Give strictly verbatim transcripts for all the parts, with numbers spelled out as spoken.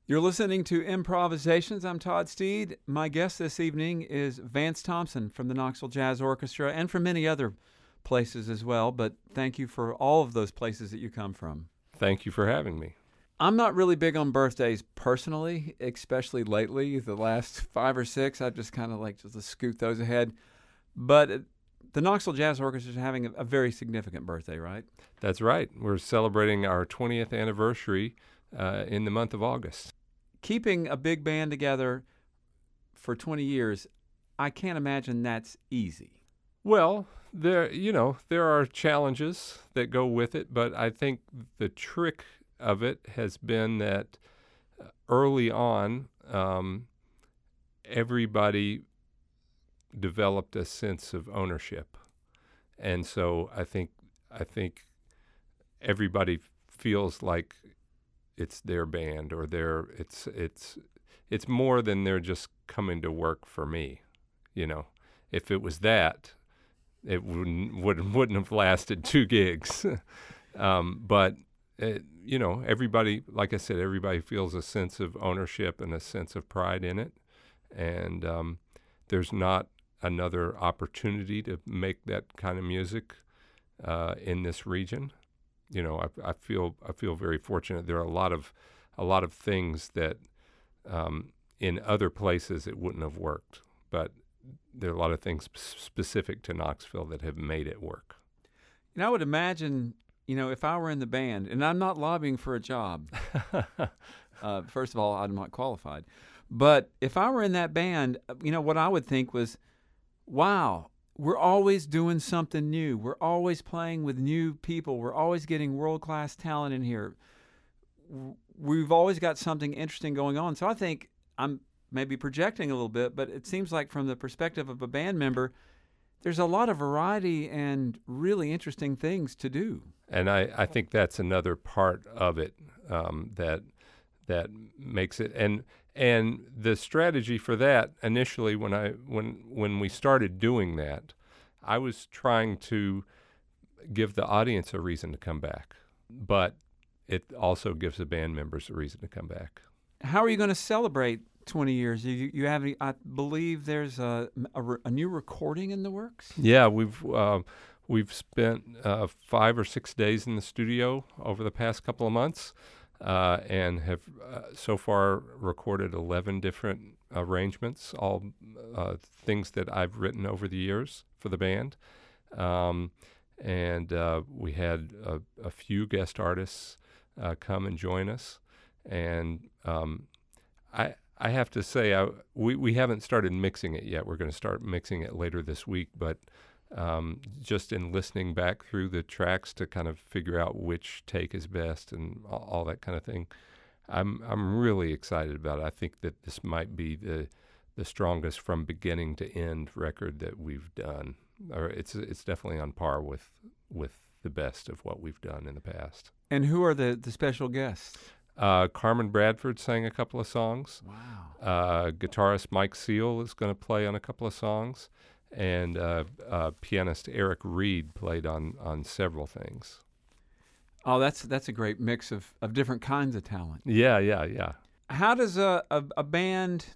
You're listening to Improvisations. I'm Todd Steed. My guest this evening is Vance Thompson from the Knoxville Jazz Orchestra and from many other places as well, but thank you for all of those places that you come from. Thank you for having me. I'm not really big on birthdays personally, especially lately. The last five or six, I've just kind of like just to scoot those ahead. But the Knoxville Jazz Orchestra is having a, a very significant birthday, right? That's right. We're celebrating our twentieth anniversary uh, in the month of August. Keeping a big band together for twenty years, I can't imagine that's easy. Well, there, you know, there are challenges that go with it, but I think the trick of it has been that early on, um, everybody developed a sense of ownership, and so I think I think everybody feels like it's their band or their it's it's it's more than they're just coming to work for me. You know, if it was that, it wouldn't wouldn't, wouldn't have lasted two gigs. um, but it, you know, everybody, like I said, everybody feels a sense of ownership and a sense of pride in it, and um, there's not another opportunity to make that kind of music uh, in this region. You know, I, I feel I feel very fortunate. There are a lot of a lot of things that um, in other places it wouldn't have worked, but there are a lot of things sp- specific to Knoxville that have made it work. And I would imagine, you know, if I were in the band, and I'm not lobbying for a job. uh, first of all, I'm not qualified, but if I were in that band, you know, what I would think was, wow, we're always doing something new. We're always playing with new people. We're always getting world-class talent in here. We've always got something interesting going on. So I think I'm maybe projecting a little bit, but it seems like from the perspective of a band member, there's a lot of variety and really interesting things to do. And I, I think that's another part of it um, that that makes it. And and the strategy for that initially, when I when when we started doing that, I was trying to give the audience a reason to come back, but it also gives the band members a reason to come back. How are you going to celebrate twenty years? You, you have, any, I believe there's a, a, a new recording in the works? Yeah, we've uh, we've spent uh, five or six days in the studio over the past couple of months. Uh, and have uh, so far recorded eleven different arrangements, all uh, things that I've written over the years for the band. Um, and uh, we had a, a few guest artists uh, come and join us. And um, I I have to say, I, we, we haven't started mixing it yet. We're going to start mixing it later this week, but Um, just in listening back through the tracks to kind of figure out which take is best and all, all that kind of thing, I'm I'm really excited about it. I think that this might be the the strongest from beginning to end record that we've done. Or it's it's definitely on par with with the best of what we've done in the past. And who are the, the special guests? Uh, Carmen Bradford sang a couple of songs. Wow. Uh, guitarist Mike Seal is going to play on a couple of songs. And uh, uh, pianist Eric Reed played on, on several things. Oh, that's that's a great mix of, of different kinds of talent. Yeah, yeah, yeah. How does a, a, a band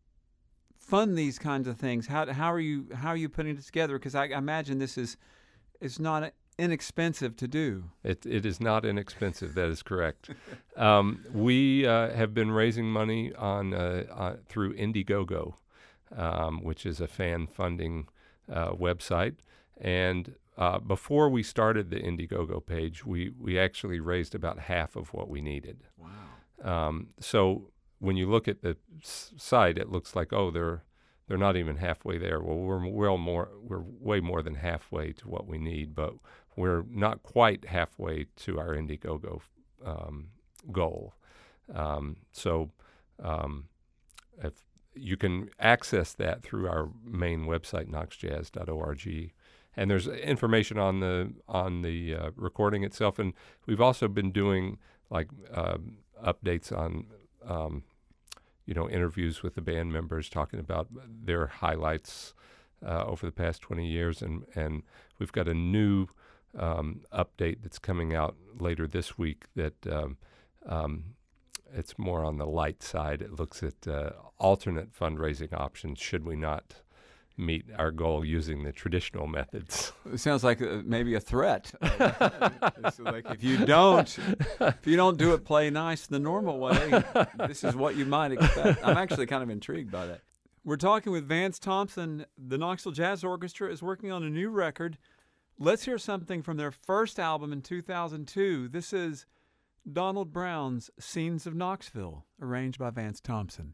fund these kinds of things? How how are you how are you putting it together? Because I, I imagine this is is not inexpensive to do. It it is not inexpensive. That is correct. um, we uh, have been raising money on uh, uh, through Indiegogo. Um, which is a fan funding uh, website. And uh, before we started the Indiegogo page, we, we actually raised about half of what we needed. Wow. Um, so when you look at the s- site, it looks like, oh, they're they're not even halfway there. Well, we're well more we're way more than halfway to what we need, but we're not quite halfway to our Indiegogo um, goal. Um, so um, if you can access that through our main website, knox jazz dot org, and there's information on the on the uh, recording itself. And we've also been doing like uh, updates on um, you know interviews with the band members, talking about their highlights uh, over the past twenty years, and and we've got a new um, update that's coming out later this week that um, um, it's more on the light side. It looks at uh, alternate fundraising options should we not meet our goal using the traditional methods. It sounds like uh, maybe a threat. It's like if you don't, if you don't do it, play nice the normal way, this is what you might expect. I'm actually kind of intrigued by that. We're talking with Vance Thompson. The Knoxville Jazz Orchestra is working on a new record. Let's hear something from their first album in two thousand two. This is Donald Brown's Scenes of Knoxville, arranged by Vance Thompson.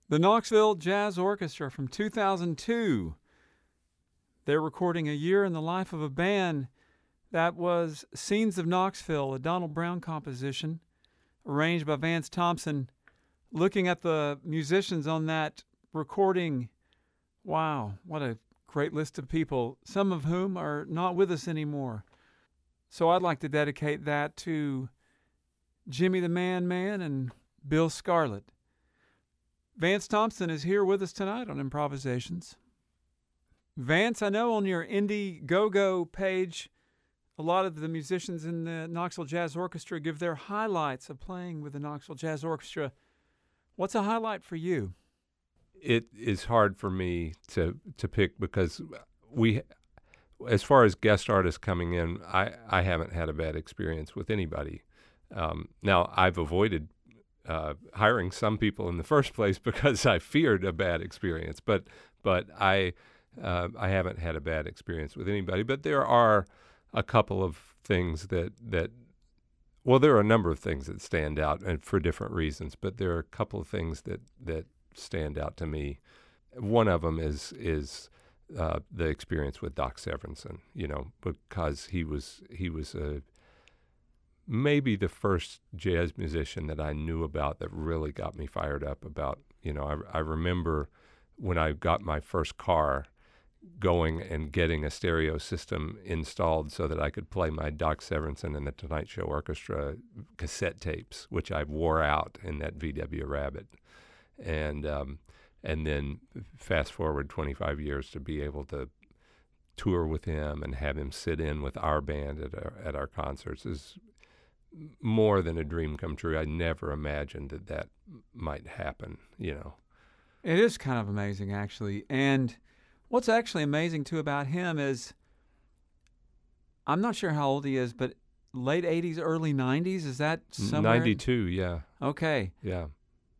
The Knoxville Jazz Orchestra from two thousand two. They're recording A Year in the Life of a Band. That was Scenes of Knoxville, a Donald Brown composition, arranged by Vance Thompson. Looking at the musicians on that recording, wow, what a great list of people, some of whom are not with us anymore. So I'd like to dedicate that to Jimmy the Man Man and Bill Scarlett. Vance Thompson is here with us tonight on Improvisations. Vance, I know on your Indiegogo page, a lot of the musicians in the Knoxville Jazz Orchestra give their highlights of playing with the Knoxville Jazz Orchestra. What's a highlight for you? It is hard for me to to pick because we, as far as guest artists coming in, I, I haven't had a bad experience with anybody. Um, now, I've avoided uh, hiring some people in the first place because I feared a bad experience, but but I uh, I haven't had a bad experience with anybody. But there are a couple of things that that well, there are a number of things that stand out, and for different reasons. But there are a couple of things that that stand out to me. One of them is is uh, the experience with Doc Severinsen. You know, because he was he was a maybe the first jazz musician that I knew about that really got me fired up about, you know, I, I remember when I got my first car going and getting a stereo system installed so that I could play my Doc Severinsen and the Tonight Show Orchestra cassette tapes, which I wore out in that V W Rabbit. And, um, and then fast forward twenty-five years to be able to tour with him and have him sit in with our band at our, at our concerts is more than a dream come true. I never imagined that that might happen, you know. It is kind of amazing, actually. And what's actually amazing, too, about him is, I'm not sure how old he is, but late eighties, early nineties, is that somewhere? ninety-two, yeah. Okay. Yeah.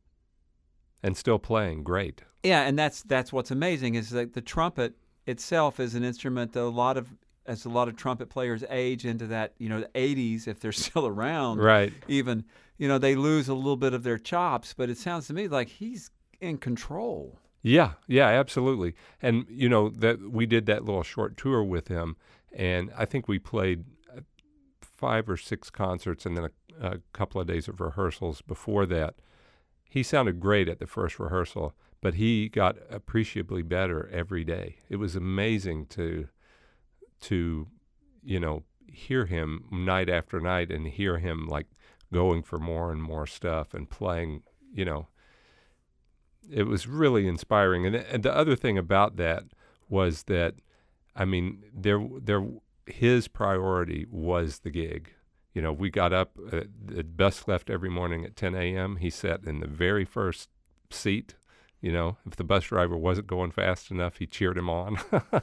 And still playing great. Yeah, and that's that's what's amazing is that the trumpet itself is an instrument that a lot of as a lot of trumpet players age into that, you know, the eighties, if they're still around, right? Even, you know, they lose a little bit of their chops. But it sounds to me like he's in control. Yeah, yeah, absolutely. And you know that we did that little short tour with him, and I think we played five or six concerts, and then a, a couple of days of rehearsals before that. He sounded great at the first rehearsal, but he got appreciably better every day. It was amazing to. to, you know, hear him night after night and hear him like going for more and more stuff and playing, you know, it was really inspiring. And, and the other thing about that was that, I mean, there, there, his priority was the gig. You know, we got up, uh, the bus left every morning at ten a.m. He sat in the very first seat. You know, if the bus driver wasn't going fast enough, he cheered him on.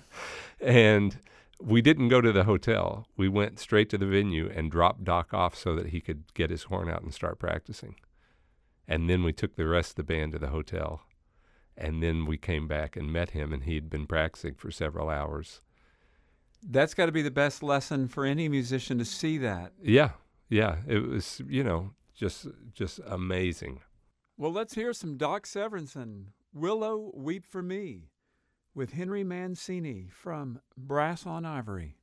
And we didn't go to the hotel. We went straight to the venue and dropped Doc off so that he could get his horn out and start practicing. And then we took the rest of the band to the hotel. And then we came back and met him, and he'd been practicing for several hours. That's got to be the best lesson for any musician to see that. Yeah, yeah. It was, you know, just just amazing. Well, let's hear some Doc Severinsen, Willow, Weep for Me, with Henry Mancini from Brass on Ivory.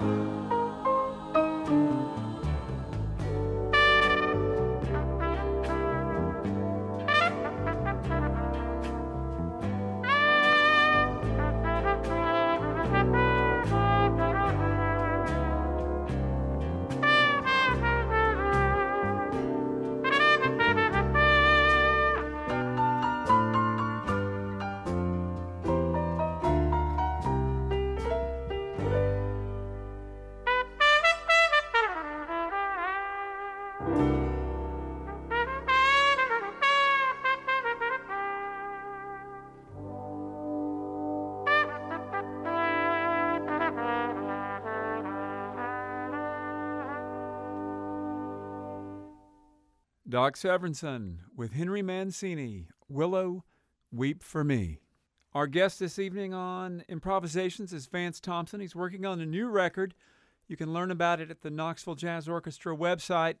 Doc Severinsen with Henry Mancini, Willow, Weep for Me. Our guest this evening on Improvisations is Vance Thompson. He's working on a new record. You can learn about it at the Knoxville Jazz Orchestra website.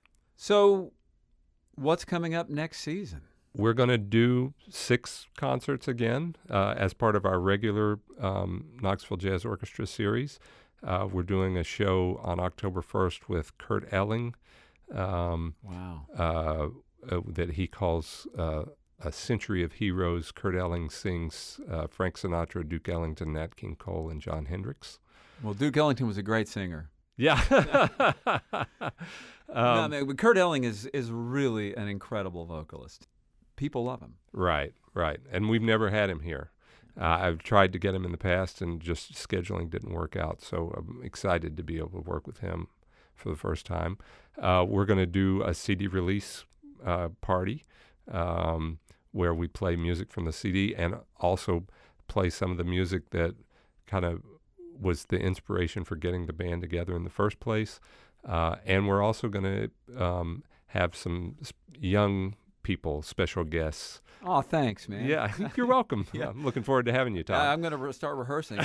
So, what's coming up next season? We're going to do six concerts again uh, as part of our regular um, Knoxville Jazz Orchestra series. Uh, we're doing a show on October first with Kurt Elling. Um, wow. Uh, uh, that he calls uh, A Century of Heroes. Kurt Elling sings uh, Frank Sinatra, Duke Ellington, Nat King Cole, and John Hendricks. Well, Duke Ellington was a great singer. Yeah. um, no, I mean, but Kurt Elling is, is really an incredible vocalist. People love him. Right, right. And we've never had him here. Uh, I've tried to get him in the past, and just scheduling didn't work out. So I'm excited to be able to work with him for the first time. Uh, we're going to do a C D release uh, party um, where we play music from the C D and also play some of the music that kind of was the inspiration for getting the band together in the first place. Uh, and we're also going to um, have some sp- young people, special guests. Oh, thanks, man. Yeah, you're welcome. Yeah. I'm looking forward to having you, Tom. Uh, I'm going to re- start rehearsing.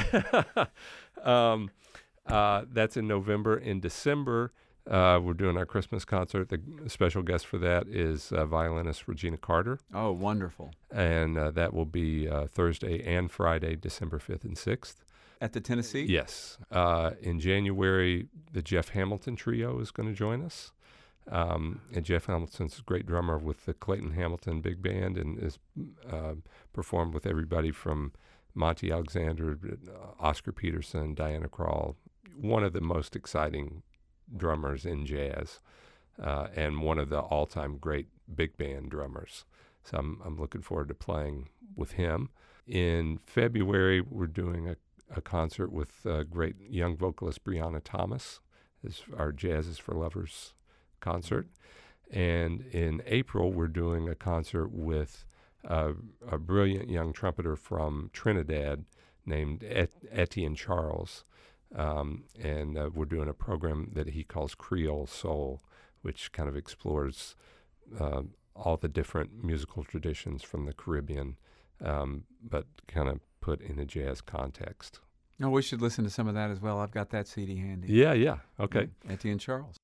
um, uh, that's in November. In December, uh, we're doing our Christmas concert. The special guest for that is uh, violinist Regina Carter. Oh, wonderful. And uh, that will be uh, Thursday and Friday, December fifth and sixth. At the Tennessee? Yes. Uh, in January, the Jeff Hamilton Trio is going to join us. Um, and Jeff Hamilton's a great drummer with the Clayton Hamilton Big Band and has uh, performed with everybody from Monty Alexander, uh, Oscar Peterson, Diana Krall, one of the most exciting drummers in jazz uh, and one of the all-time great big band drummers. So I'm, I'm looking forward to playing with him. In February, we're doing a, a concert with uh, great young vocalist Brianna Thomas. It's our Jazz is for Lovers concert. And in April, we're doing a concert with uh, a brilliant young trumpeter from Trinidad named Et- Etienne Charles. Um, and uh, we're doing a program that he calls Creole Soul, which kind of explores uh, all the different musical traditions from the Caribbean, um, but kind of put in a jazz context. Oh, we should listen to some of that as well. I've got that C D handy. Yeah, yeah. Okay. Mm, Etienne Charles.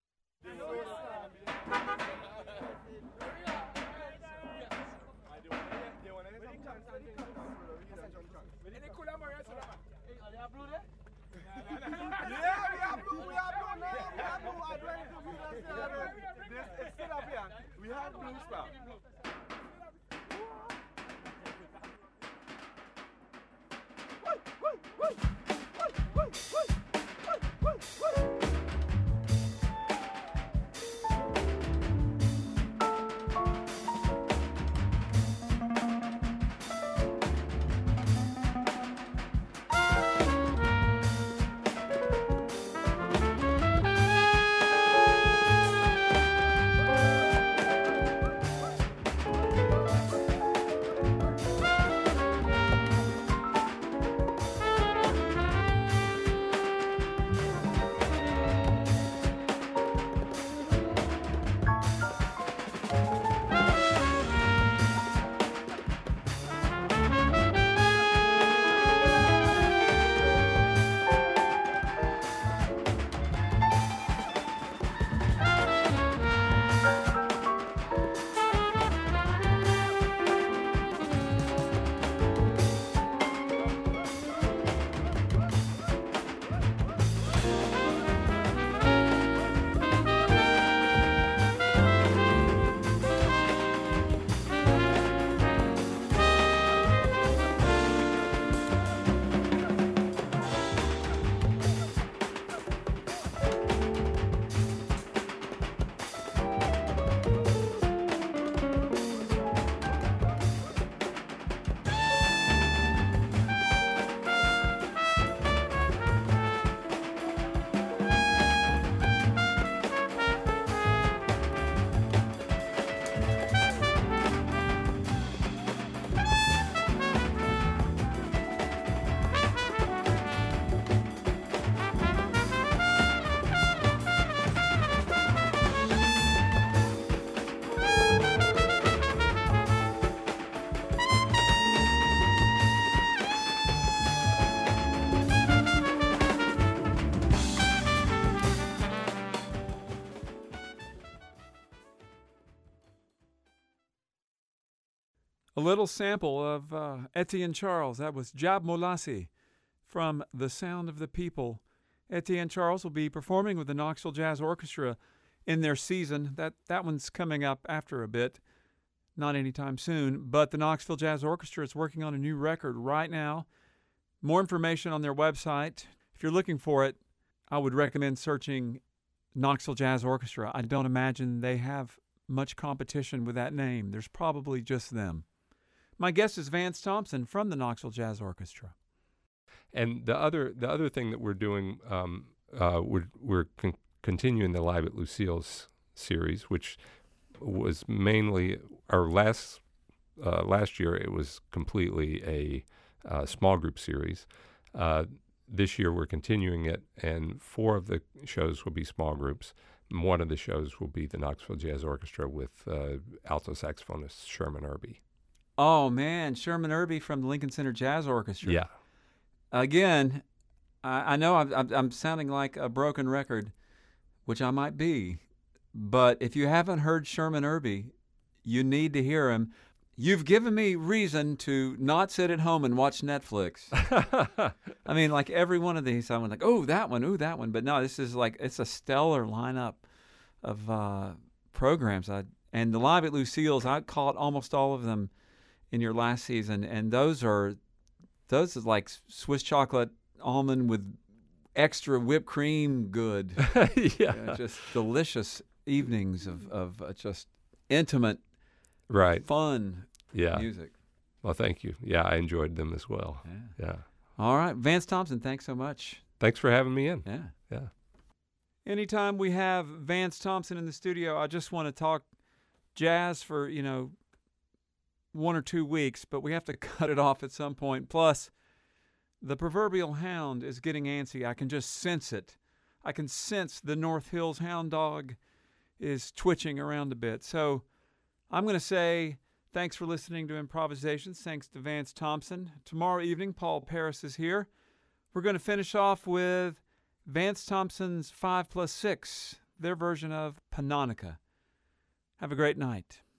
We have blue stuff. A little sample of uh, Etienne Charles. That was Jab Molassi from The Sound of the People. Etienne Charles will be performing with the Knoxville Jazz Orchestra in their season. That that one's coming up after a bit, not anytime soon. But the Knoxville Jazz Orchestra is working on a new record right now. More information on their website. If you're looking for it, I would recommend searching Knoxville Jazz Orchestra. I don't imagine they have much competition with that name. There's probably just them. My guest is Vance Thompson from the Knoxville Jazz Orchestra. And the other the other thing that we're doing, um, uh, we're we're con- continuing the Live at Lucille's series, which was mainly our last uh, last year. It was completely a uh, small group series. Uh, this year we're continuing it, and four of the shows will be small groups. And one of the shows will be the Knoxville Jazz Orchestra with uh, alto saxophonist Sherman Irby. Oh, man, Sherman Irby from the Lincoln Center Jazz Orchestra. Yeah. Again, I, I know I'm, I'm, I'm sounding like a broken record, which I might be, but if you haven't heard Sherman Irby, you need to hear him. You've given me reason to not sit at home and watch Netflix. I mean, like every one of these, I went like, oh, that one, oh, that one. But no, this is like, it's a stellar lineup of uh, programs. I, and the Live at Lucille's, I caught almost all of them in your last season, and those are those are like Swiss chocolate almond with extra whipped cream good. Yeah. Uh, just delicious evenings of, of uh, just intimate, Right. fun Yeah. music. Well, thank you. Yeah, I enjoyed them as well. Yeah. Yeah. All right. Vance Thompson, thanks so much. Thanks for having me in. Yeah. Yeah. Anytime we have Vance Thompson in the studio, I just want to talk jazz for, you know, one or two weeks, but we have to cut it off at some point. Plus, the proverbial hound is getting antsy. I can just sense it. I can sense the North Hills hound dog is twitching around a bit. So I'm going to say thanks for listening to Improvisations. Thanks to Vance Thompson. Tomorrow evening, Paul Paris is here. We're going to finish off with Vance Thompson's five plus six, their version of Panonica. Have a great night.